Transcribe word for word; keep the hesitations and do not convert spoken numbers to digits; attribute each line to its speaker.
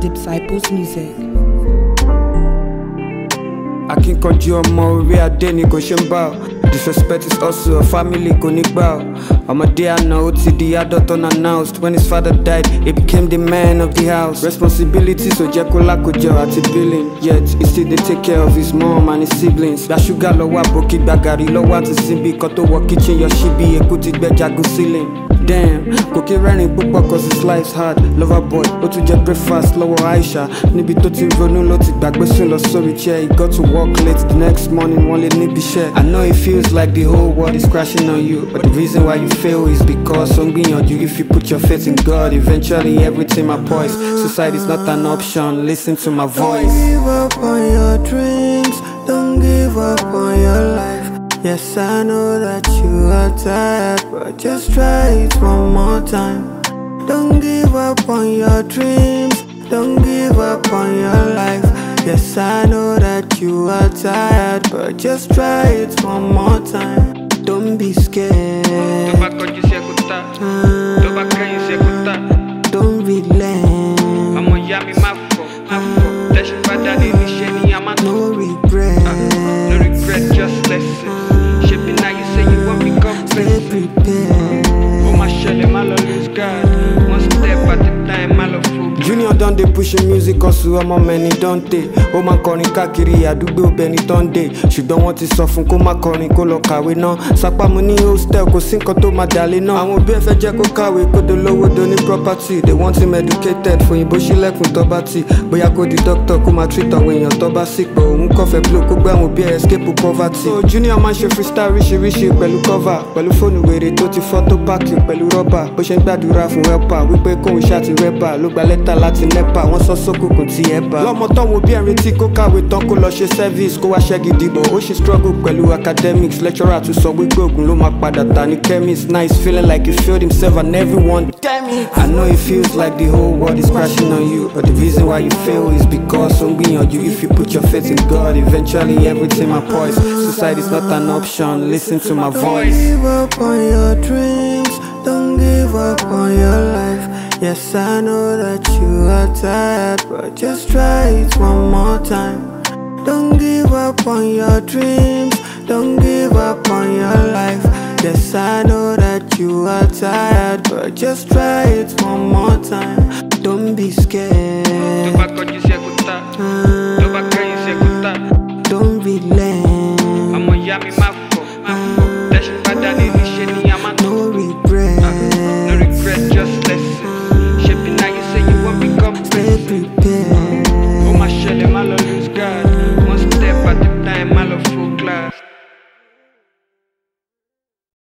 Speaker 1: Disciples Music.
Speaker 2: Akínkanjú ọmọ orí adé ni kò ṣe ń bá ọ. Disrespect is also a family kò ní gbà ọ. Ọmọdé àná ó ti di adult unannounced. When his father died, he became the man of the house. Responsibilities ò jẹ́ kó lákòjọ àti billing. Yet he still dey take care of his mom and his siblings. Gba ṣúgà lọ́wọ́ àbòkí gba gàrí lọ́wọ́ àti síbi kan tó wọ kitchen yọ ṣíbí eku ti gbẹ jagun ceiling. Damn, kò kí rẹ́rìn púpọ̀ cause his life's hard. Lover boy, ó tún jẹ breakfast lọ́wọ́ Aisha. Níbi tó ti ronú ló ti gbàgbé sùn lọ sórí chair. He got to work late the next morning, wọ́n lè níbi iṣẹ́. I know it feels like the whole world is crashing on you, but the reason why you fail is because ó ń gbìyànjú. If you put your faith in God, eventually everything might poise. Suicide is not an option, listen to my voice.
Speaker 3: Don't give up on your dreams, don't give up on your life. Yes, I know that you are tired, but just try it one more time. Don't give up on your dreams, don't give up on your life. Yes, I know that you are tired, but just try it one more time. Don't be scared. Don't relent. No regret.
Speaker 2: No regret, just listen. Shaping now you say you want me come
Speaker 3: Stay prepared.
Speaker 2: Oh my shell, my love is God. One step at a time, my love food. Junior done dey pushing music cause ọmọ mẹ́ni dante. Ó máa kọrin káàkiri àdúgbò bẹni tọ́ndé. Ṣùgbọ́n wọ́n ti sọ fún kó má kọrin kó lọ kàwé náà. Sápámu ní hostel kò sí nǹkan tó máa dàlé náà. Àwọn òbí ẹ fẹ́ jẹ́ kó kàwé kó dolówó do ní property. They want him educated fòyìnbó sílẹ̀kùn tó bá tì. Bóyá kó di doctor kó máa treat àwọn èèyàn tó bá sick. But òun kọ́ fẹ́ blow kó gbé àwọn òbí ẹ escape poverty. So Junior máa ń ṣe freestyle ríṣiríṣi pẹ̀lú cover. Pẹ̀lú fóònù wèrè tó ti fọ́ tó páàkì pẹ̀lú rọ́bà. Bó ṣe ń gbàdúrà fún helper wípé kóun ṣáà ti rẹ́bà. Ló gba lẹ́tà láti nepa wọ́n sọ sókùnkùn tí ẹ bá. Lọ́mọ tọ́wọ́ bí ẹ̀rín tí kó kàwé tán kó lọ ṣe service kó wá ṣẹ́gi dìbò. Ó ṣe struggle pẹ̀lú academics. Lecturer tún sọ wípé ògùn ló máa padà ta ní chemist. Nice feeling like he failed himself and everyone. Damn it! I know it feels like the whole world is crashing on you, but the reason why you fail is because ó ń gbìyànjú. If you put your faith in God, eventually everything might poise. Suicide is not an option, listen to my voice.
Speaker 3: Don't give up on your dreams, don't give up on your life. Yes, I know that you are tired, but just try it one more time. Don't give up on your dreams, don't give up on your life. Yes, I know that you are tired, but just try it one more time. Don't be scared. Don't relent.